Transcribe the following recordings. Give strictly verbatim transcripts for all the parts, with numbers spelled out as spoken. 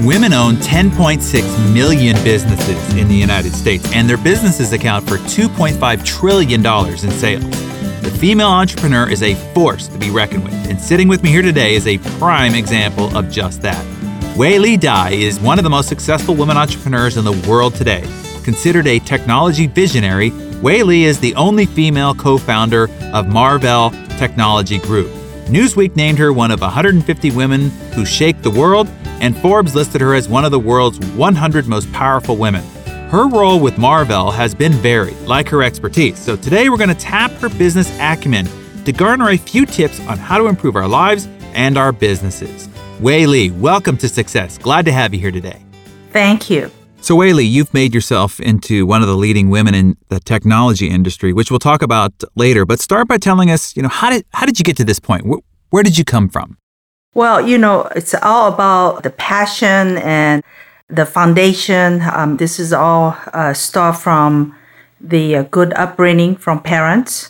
Women own ten point six million businesses in the United States, and their businesses account for two point five trillion dollars in sales. The female entrepreneur is a force to be reckoned with, and sitting with me here today is a prime example of just that. Wei Li Dai is one of the most successful women entrepreneurs in the world today. Considered a technology visionary, Wei Li is the only female co-founder of Marvell Technology Group. Newsweek named her one of one hundred fifty women who shake the world, and Forbes listed her as one of the world's one hundred most powerful women. Her role with Marvell has been varied, like her expertise. So today we're going to tap her business acumen to garner a few tips on how to improve our lives and our businesses. Wei Li, welcome to Success. Glad to have you here today. Thank you. So Wei Li, you've made yourself into one of the leading women in the technology industry, which we'll talk about later. But start by telling us, you know, how did how did you get to this point? Where, where did you come from? Well, you know, it's all about the passion and the foundation. Um, this is all uh, start from the uh, good upbringing from parents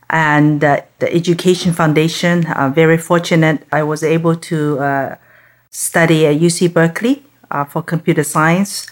and uh, the education foundation. Uh, very fortunate I was able to uh, study at U C Berkeley uh, for computer science.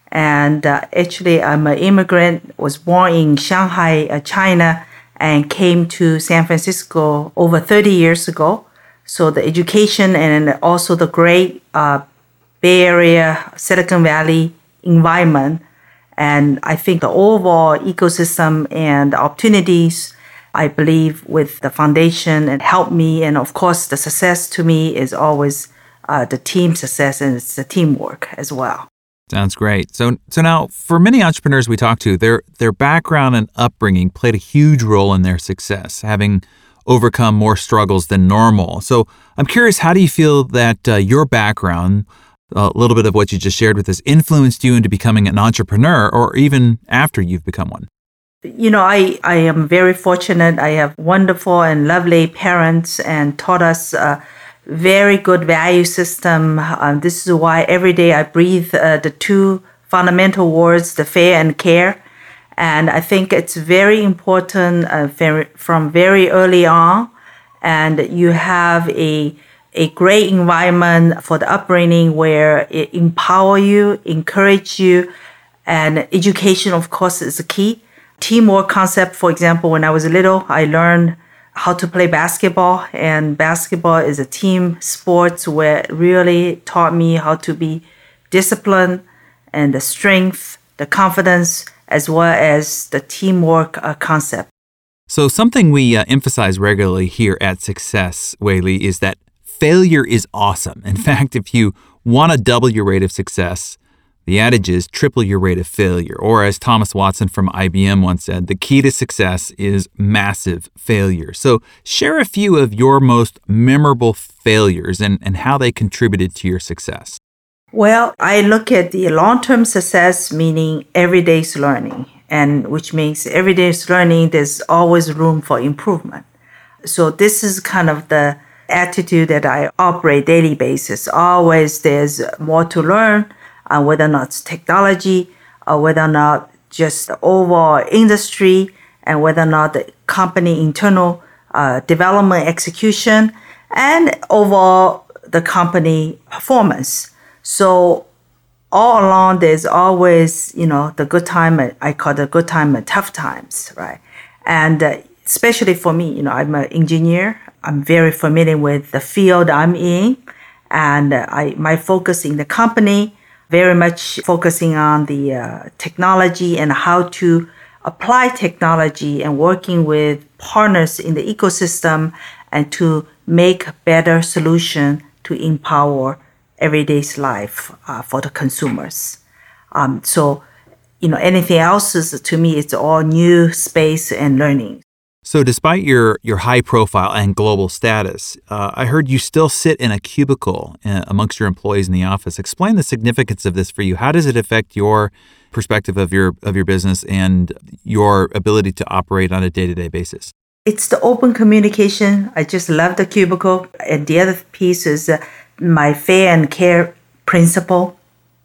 And uh, actually, I'm an immigrant, was born in Shanghai, uh, China, and came to San Francisco over thirty years ago. So the education and also the great uh, Bay Area, Silicon Valley environment, and I think the overall ecosystem and the opportunities, I believe, with the foundation and helped me. And of course, the success to me is always uh, the team success, and it's the teamwork as well. Sounds great. So so now, for many entrepreneurs we talk to, their their background and upbringing played a huge role in their success, having overcome more struggles than normal. So I'm curious, how do you feel that uh, your background, a little bit of what you just shared with us, influenced you into becoming an entrepreneur, or even after you've become one? You know, I, I am very fortunate. I have wonderful and lovely parents and taught us uh, very good value system. Um, this is why every day I breathe uh, the two fundamental words, the fair and care. And I think it's very important uh, very, from very early on. And you have a, a great environment for the upbringing where it empower you, encourage you. And education, of course, is the key. Teamwork concept, for example, when I was little, I learned how to play basketball, and basketball is a team sport where it really taught me how to be disciplined and the strength, the confidence, as well as the teamwork uh, concept. So something we uh, emphasize regularly here at Success, Wei Li, is that failure is awesome. In fact, if you want to double your rate of success, the adage is triple your rate of failure. Or as Thomas Watson from I B M once said, the key to success is massive failure. So share a few of your most memorable failures and, and how they contributed to your success. Well, I look at the long-term success, meaning everyday's learning, and which means everyday's learning, there's always room for improvement. So this is kind of the attitude that I operate daily basis. Always there's more to learn. Uh, whether or not it's technology, or whether or not just the overall industry, and whether or not the company internal uh, development execution, and overall the company performance. So all along, there's always, you know, the good time, I call it good time and tough times, right? And uh, especially for me, you know, I'm an engineer. I'm very familiar with the field I'm in, and uh, I my focus in the company very much focusing on the uh, technology and how to apply technology and working with partners in the ecosystem and to make better solution to empower everyday's life uh, for the consumers. Um, so, you know, anything else is, to me, it's all new space and learning. So despite your, your high profile and global status, uh, I heard you still sit in a cubicle uh, amongst your employees in the office. Explain the significance of this for you. How does it affect your perspective of your of your business and your ability to operate on a day-to-day basis? It's the open communication. I just love the cubicle. And the other piece is uh, my fair and care principle.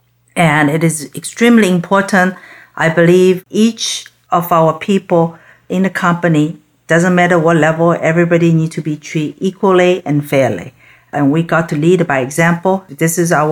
And it is extremely important. I believe each of our people in the company, doesn't matter what level, everybody needs to be treated equally and fairly. And we got to lead by example. This is our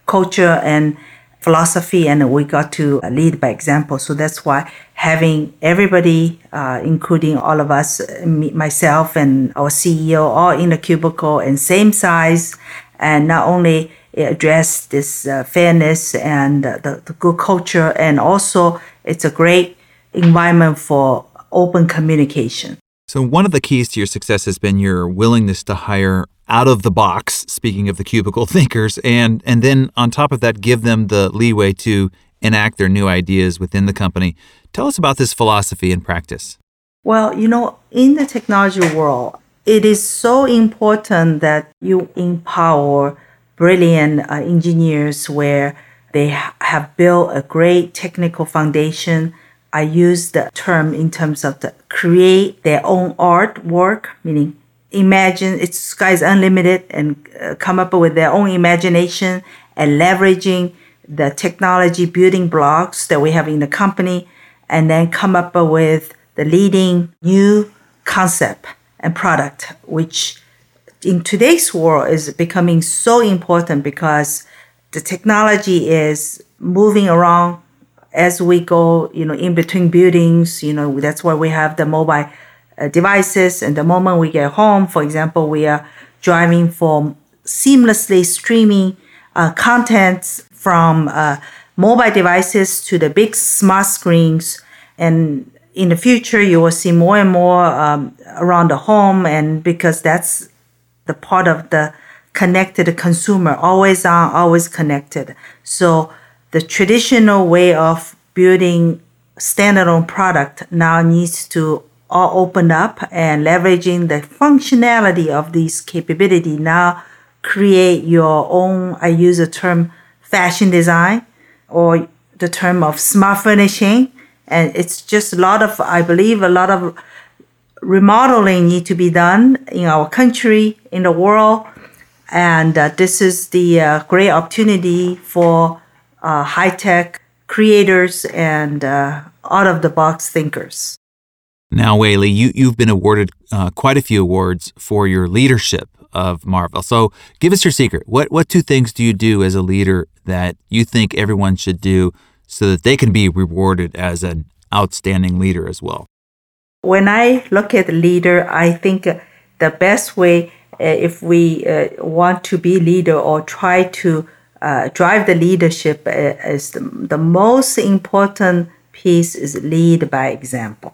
culture and philosophy, and we got to lead by example. So that's why having everybody, uh, including all of us, me, myself and our C E O, all in a cubicle and same size, and not only address this uh, fairness and uh, the, the good culture, and also it's a great environment for open communication. So one of the keys to your success has been your willingness to hire out of the box, speaking of the cubicle thinkers, and and then on top of that, give them the leeway to enact their new ideas within the company. Tell us about this philosophy and practice. Well, you know, in the technology world, it is so important that you empower brilliant uh, engineers where they ha- have built a great technical foundation. I use the term in terms of the create their own artwork, meaning imagine it's sky's unlimited and uh, come up with their own imagination and leveraging the technology building blocks that we have in the company, and then come up with the leading new concept and product, which in today's world is becoming so important because the technology is moving around as we go, you know, in between buildings. You know, that's why we have the mobile uh, devices. And the moment we get home, for example, we are driving for seamlessly streaming uh, contents from uh, mobile devices to the big smart screens. And in the future, you will see more and more um, around the home, and because that's the part of the connected consumer, always on, always connected. So the traditional way of building standalone product now needs to all open up, and leveraging the functionality of these capability now create your own, I use the term fashion design or the term of smart furnishing. And it's just a lot of, I believe, a lot of remodeling need to be done in our country, in the world. And uh, this is the uh, great opportunity for uh, high-tech creators and uh, out-of-the-box thinkers. Now, Wei Li, you, you've been awarded uh, quite a few awards for your leadership of Marvell. So give us your secret. What, what two things do you do as a leader that you think everyone should do so that they can be rewarded as an outstanding leader as well? When I look at leader, I think the best way, uh, if we uh, want to be leader or try to uh, drive the leadership, uh, is the, the most important piece is lead by example.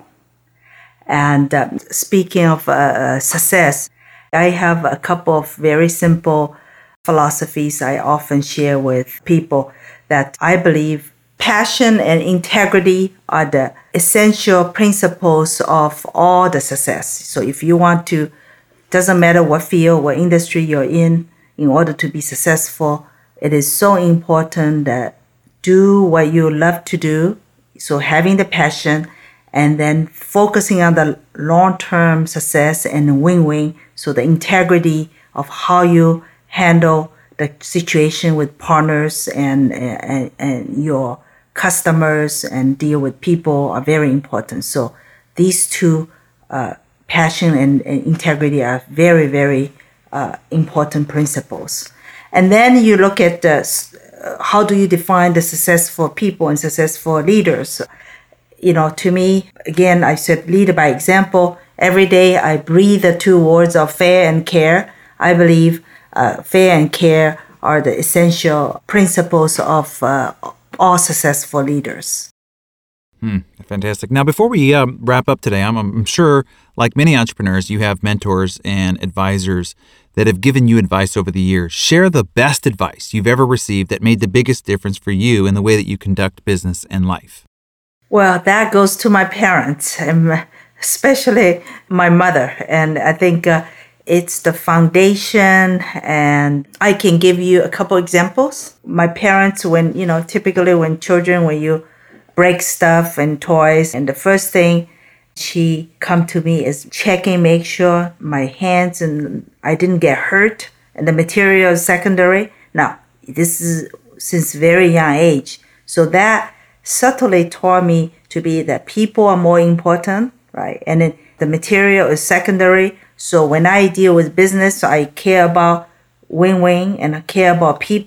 And uh, speaking of uh, success, I have a couple of very simple philosophies I often share with people that I believe passion and integrity are the essential principles of all the success. So if you want to, doesn't matter what field, what industry you're in, in order to be successful, it is so important that do what you love to do. So having the passion and then focusing on the long-term success and win-win. So the integrity of how you handle the situation with partners and, and, and your customers and deal with people are very important. So these two, uh, passion and, and integrity, are very, very uh, important principles. And then you look at the, uh, how do you define the successful people and successful leaders? You know, to me, again, I said lead by example. Every day I breathe the two words of fair and care. I believe uh, fair and care are the essential principles of uh, all successful leaders. Hmm, fantastic. Now, before we um, wrap up today, I'm, I'm sure, like many entrepreneurs, you have mentors and advisors that have given you advice over the years. Share the best advice you've ever received that made the biggest difference for you in the way that you conduct business and life. Well, that goes to my parents, and especially my mother. And I think uh, it's the foundation. And I can give you a couple examples. My parents, when, you know, typically when children, when you break stuff and toys, and the first thing she come to me is checking, make sure my hands and I didn't get hurt, and the material is secondary. Now, this is since very young age. So that subtly taught me to be that people are more important, right? And then the material is secondary. So when I deal with business, I care about win-win and I care about people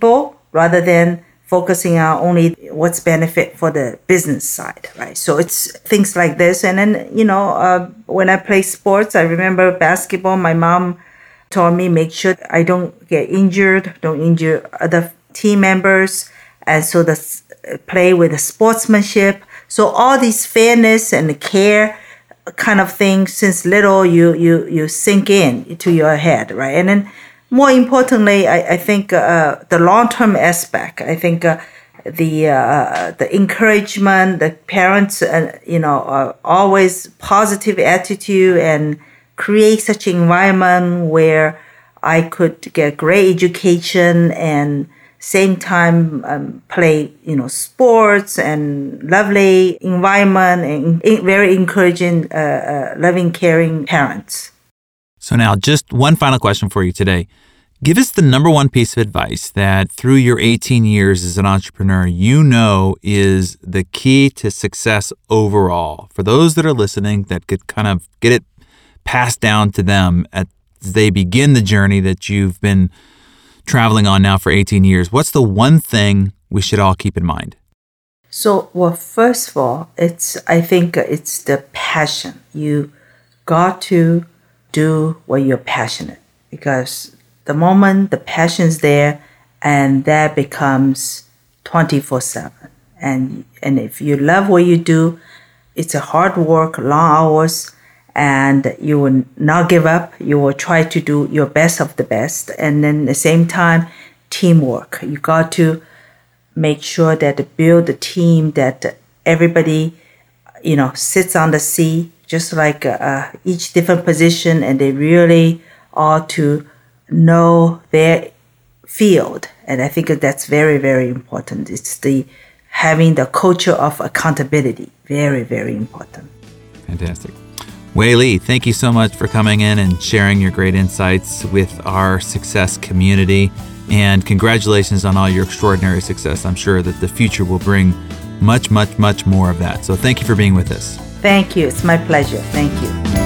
rather than focusing on only what's benefit for the business side, right? So it's things like this. And then, you know, uh, when I play sports, I remember basketball, my mom told me, make sure I don't get injured, don't injure other team members. And so the play with the sportsmanship. So all these fairness and care kind of things since little, you, you, you sink in to your head, right? And then more importantly, I, I think uh, the long-term aspect, I think uh, the uh, the encouragement, the parents, uh, you know, uh, always positive attitude and create such an environment where I could get great education and same time um, play, you know, sports and lovely environment and in, very encouraging, uh, uh, loving, caring parents. So now just one final question for you today. Give us the number one piece of advice that through your eighteen years as an entrepreneur, you know is the key to success overall. For those that are listening that could kind of get it passed down to them as they begin the journey that you've been traveling on now for eighteen years, what's the one thing we should all keep in mind? So, well, first of all, it's I think it's the passion. You got to do what you're passionate, because the moment the passion's there, and that becomes twenty-four seven. And and if you love what you do, it's a hard work, long hours, and you will not give up. You will try to do your best of the best. And then at the same time, teamwork. You got to make sure that to build a team that everybody, you know, sits on the seat, just like uh, each different position, and they really ought to know their field. And I think that's very, very important. It's the having the culture of accountability. Very, very important. Fantastic. Wei Li, thank you so much for coming in and sharing your great insights with our success community. And congratulations on all your extraordinary success. I'm sure that the future will bring much, much, much more of that. So thank you for being with us. Thank you. It's my pleasure. Thank you.